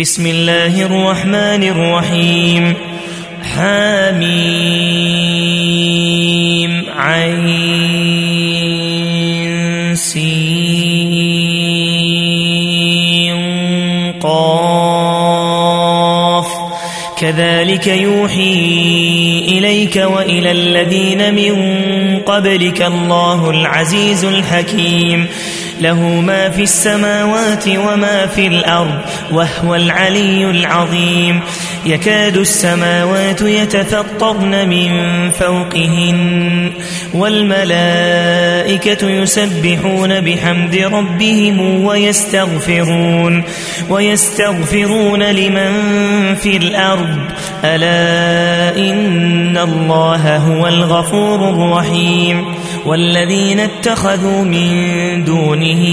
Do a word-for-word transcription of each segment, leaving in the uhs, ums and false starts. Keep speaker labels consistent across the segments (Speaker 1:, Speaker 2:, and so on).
Speaker 1: بسم الله الرحمن الرحيم. حميم عين سين قاف كذلك يوحي إليك وإلى الذين من قبلك الله العزيز الحكيم له ما في السماوات وما في الأرض وهو العلي العظيم. يكاد السماوات يتفطرن من فوقهن والملائكة يسبحون بحمد ربهم ويستغفرون ويستغفرون لمن في الأرض ألا إن الله هو الغفور الرحيم. والذين اتخذوا من دونه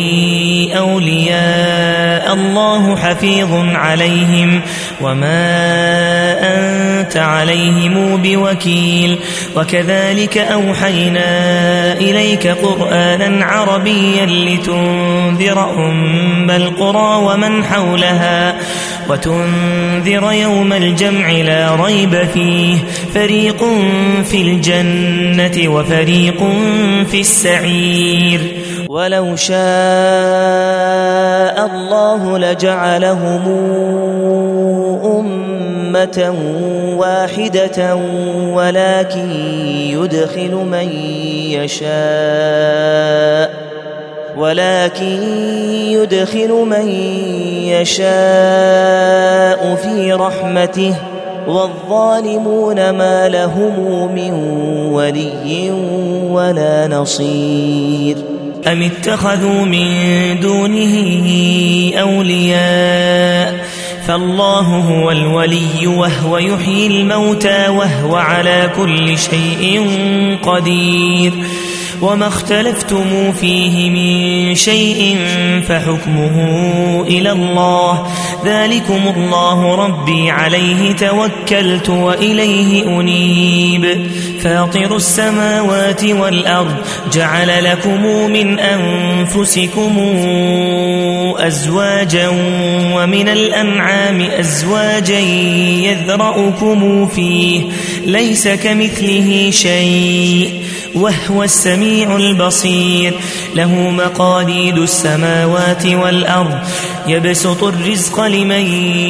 Speaker 1: أولياء الله حفيظ عليهم وما أنت عليهم بوكيل. وكذلك أوحينا إليك قرآنا عربيا لتنذر أم القرى ومن حولها وتنذر يوم الجمع لا ريب فيه فريق في الجنة وفريق في السعير. ولو شاء الله لجعلهم أمة واحدة ولكن يدخل من يشاء ولكن يدخل من يشاء في رحمته والظالمون ما لهم من ولي ولا نصير. أم اتخذوا من دونه أولياء فالله هو الولي وهو يحيي الموتى وهو على كل شيء قدير. وما اختلفتم فيه من شيء فحكمه إلى الله ذلكم الله ربي عليه توكلت وإليه أنيب. فاطر السماوات والأرض جعل لكم من أنفسكم أزواجا ومن الأنعام أزواجا يذرأكم فيه ليس كمثله شيء وهو السميع البصير. له مقاليد السماوات والأرض يبسط الرزق لمن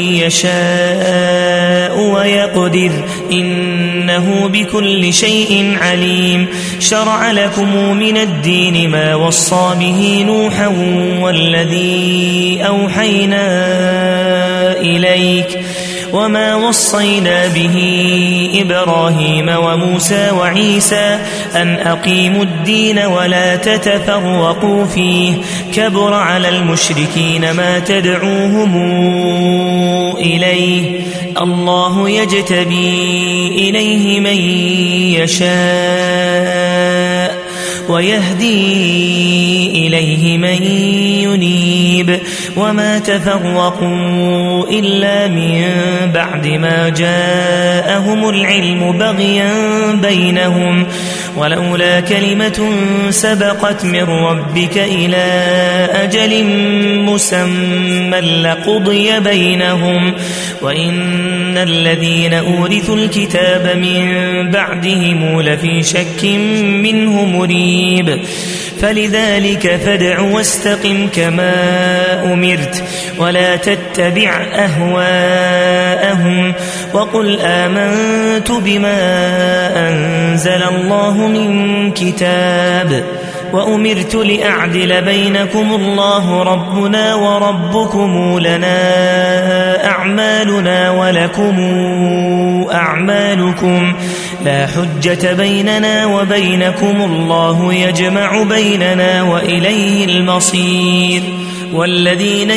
Speaker 1: يشاء ويقدر إنه بكل شيء عليم. شرع لكم من الدين ما وصى به نوحا والذي أوحينا إليك وما وصينا به إبراهيم وموسى وعيسى أن أقيموا الدين ولا تتفرقوا فيه كبر على المشركين ما تدعوهم إليه الله يجتبي إليه من يشاء ويهدي إليه من ينيب. وما تفرقوا إلا من بعد ما جاءهم العلم بغيا بينهم ولولا كلمة سبقت من ربك إلى أجل مسمى لقضي بينهم وإن الذين أورثوا الكتاب من بعدهم لفي شك منه مريب. فلذلك فادع واستقم كما أمرت ولا تتبع أهواءهم وقل آمنت بما أنزل الله من كتاب وأمرت لأعدل بينكم الله ربنا وربكم لنا أعمالنا ولكم أعمالكم لا حجة بيننا وبينكم الله يجمع بيننا وإليه المصير. والذين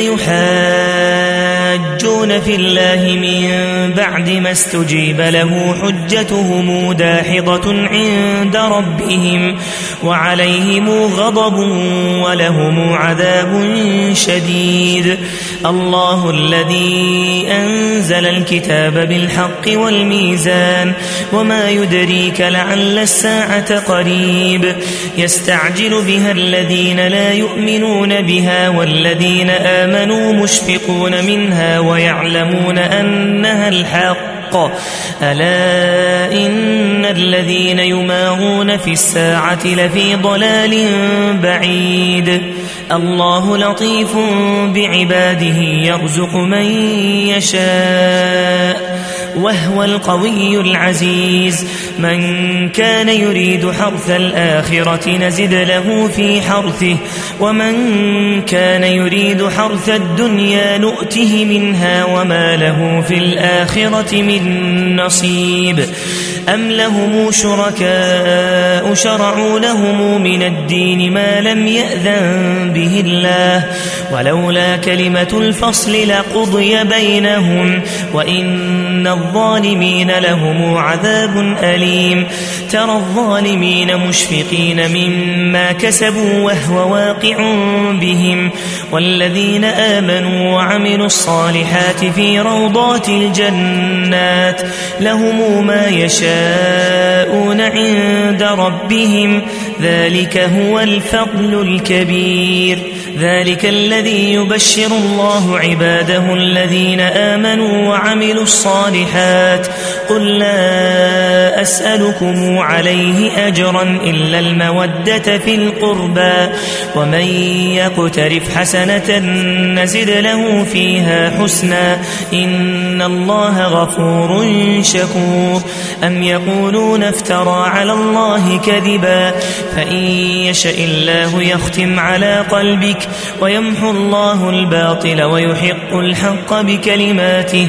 Speaker 1: يحاجون في الله من بعد ما استجيب له حجتهم داحضة عند ربهم وعليهم غضب ولهم عذاب شديد. الله الذي أنزل الكتاب بالحق والميزان وما يدريك لعل الساعة قريب. يستعجل بها الذين لا يؤمنون بها والذين آمنوا مشفقون منها ويعلمون أنها الحق ألا إن الذين يمارون في الساعة لفي ضلال بعيد الله لطيف بعباده يرزق من يشاء وهو القوي العزيز من كان يريد حرث الآخرة نزد له في حرثه ومن كان يريد حرث الدنيا نؤته منها وما له في الآخرة من نصيب أم لهم شركاء شرعوا لهم من الدين ما لم يأذن به الله ولولا كلمة الفصل لقضي بينهم وإن الظالمين لهم عذاب أليم ترى الظالمين مشفقين مما كسبوا وهو واقع بهم والذين آمنوا وعملوا الصالحات في روضات الجنات لهم ما يشاءون عند ربهم ذلك هو الفضل الكبير ذلك الذي يبشر الله عباده الذين آمنوا وعملوا الصالحات قل لا أسألكم عليه أجرا إلا المودة في القربى ومن يقترف حسنة نزد له فيها حسنا إن الله غفور شكور أم يقولون افترى على الله كذبا فإن يشاء الله يختم على قلبك ويمحو الله الباطل ويحق الحق بكلماته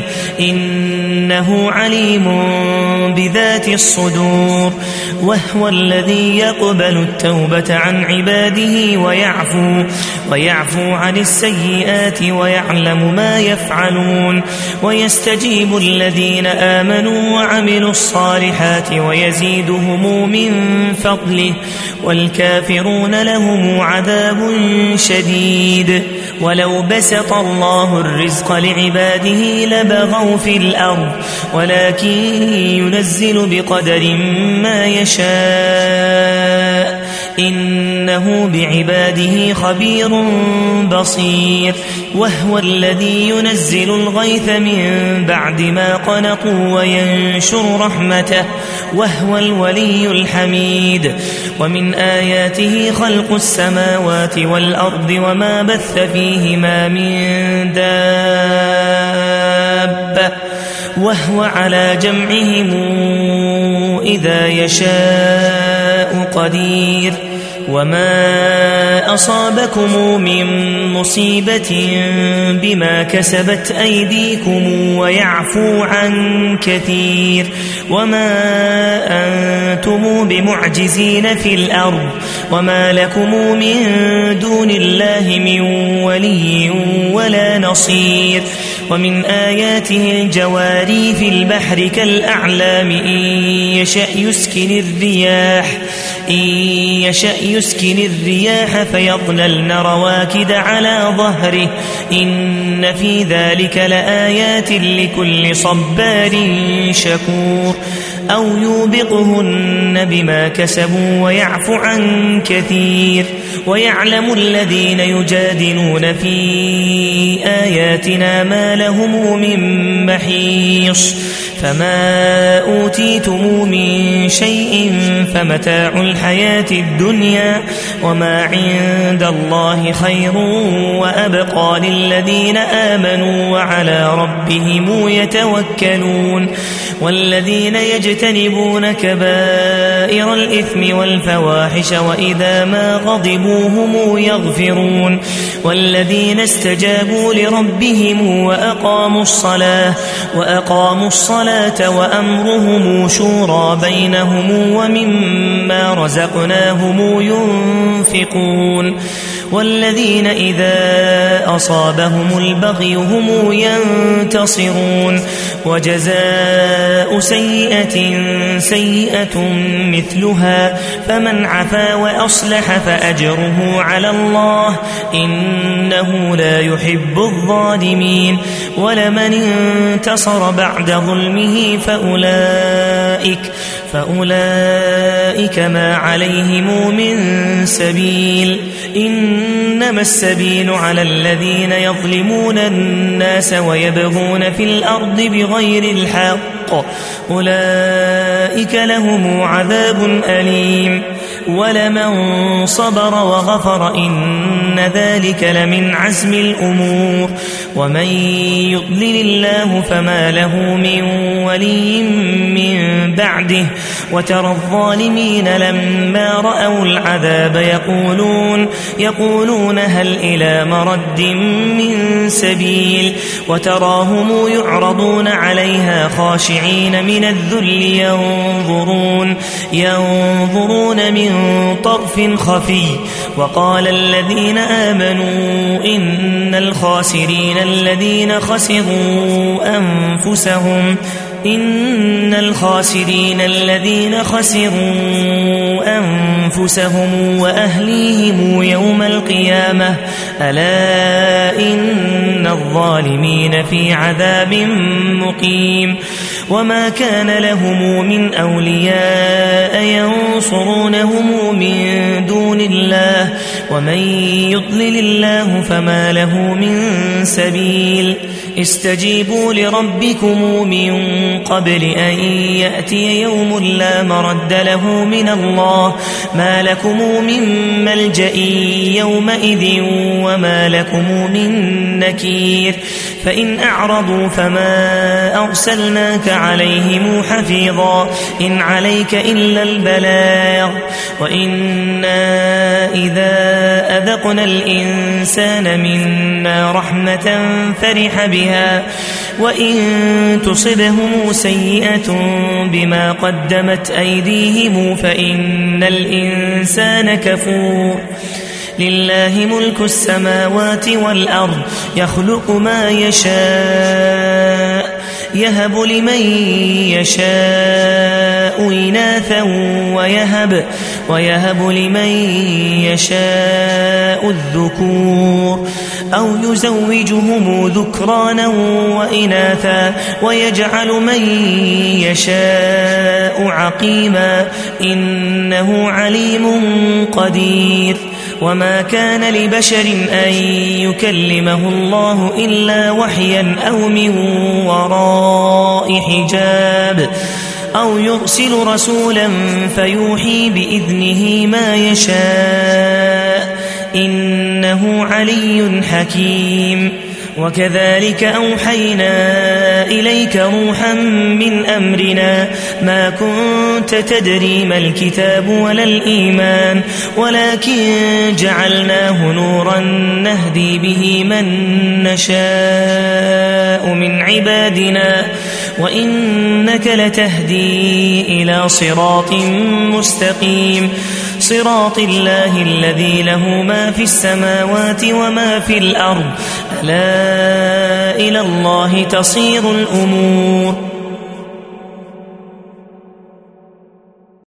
Speaker 1: إنه عليم بذات الصدور وهو الذي يقبل التوبة عن عباده ويعفو ويعفو عن السيئات ويعلم ما يفعلون ويستجيب الذين آمنوا وعملوا الصالحات ويزيدهم من فضله والكافرون لهم عذاب شديد ولو بسط الله الرزق لعباده لبغوا في الأرض ولكن ينزل بقدر ما يشاء إنه بعباده خبير بصير وهو الذي ينزل الغيث من بعد ما قنطوا وينشر رحمته وهو الولي الحميد ومن آياته خلق السماوات والأرض وما بث فيهما من دابة وهو على جمعهم إذا يشاء قدير وما أصابكم من مصيبة بما كسبت أيديكم ويعفو عن كثير وما أنتم بمعجزين في الأرض وما لكم من دون الله من ولي ولا نصير ومن آياته الجواري في البحر كالأعلام إن يشأ يسكن الرياح إن يشأ يسكن الرياح فيظللن رواكد على ظهره إن في ذلك لآيات لكل صبار شكور أو يوبقهن بما كسبوا ويعفو عن كثير ويعلم الذين يجادلون في آياتنا ما لهم من محيص فما أوتيتم من شيء فمتاع الحياة الدنيا وما عند الله خير وأبقى للذين آمنوا وعلى ربهم يتوكلون والذين يجتنبون كبائر الإثم والفواحش وإذا ما غضبوا هم يغفرون والذين استجابوا لربهم وأقاموا الصلاة وأقاموا الصلاة وأمرهم شورى بينهم ومما رزقناهم ينفقون والذين إذا أصابهم البغي هم ينتصرون وجزاء سيئة سيئة مثلها فمن عفا وأصلح فأجره على الله إنه لا يحب الظالمين ولمن انتصر بعد ظلمه فأولئك فأولئك ما عليهم من سبيل إنما السبيل على الذين يظلمون الناس ويبغون في الأرض بغير الحق أولئك لهم عذاب أليم ولمن صبر وغفر إن ذلك لمن عزم الأمور ومن يضلل الله فما له من ولي من بعده وترى الظالمين لما رأوا العذاب يقولون, يقولون هل إلى مرد من سبيل وتراهم يعرضون عليها خاشعين من الذل ينظرون, ينظرون من طرف خفي وقال الذين آمنوا إن الخاسرين الذين خسروا أنفسهم إن الخاسرين الذين خسروا أنفسهم وأهليهم يوم القيامة ألا إن الظالمين في عذاب مقيم وما كان لهم من أولياء ينصرونهم من دون الله ومن يضلل الله فما له من سبيل استجيبوا لربكم من قبل أن يأتي يوم لا مرد له من الله ما لكم من ملجأ يومئذ وما لكم من نكير فإن أعرضوا فما أرسلناك عليهم حفيظا إن عليك إلا البلاغ وإنا إذا أذقنا الإنسان منا رحمة فرح بها وإن تصبهم سيئة بما قدمت أيديهم فإن الإنسان كفور لله ملك السماوات والأرض يخلق ما يشاء يهب لمن يشاء إناثا ويهب, ويهب لمن يشاء الذكور أو يزوجهم ذكرانا وإناثا ويجعل من يشاء عقيما إنه عليم قدير وما كان لبشر أن يكلمه الله إلا وحيا أو من وراء حجاب أو يرسل رسولا فيوحي بإذنه ما يشاء إنه علي حكيم وكذلك أوحينا إليك روحا من أمرنا ما كنت تدري ما الكتاب ولا الإيمان ولكن جعلناه نورا نهدي به من نشاء من عبادنا وإنك لتهدي إلى صراط مستقيم صراط الله الذي له ما في السماوات وما في الأرض ألا إلى الله تصير الأمور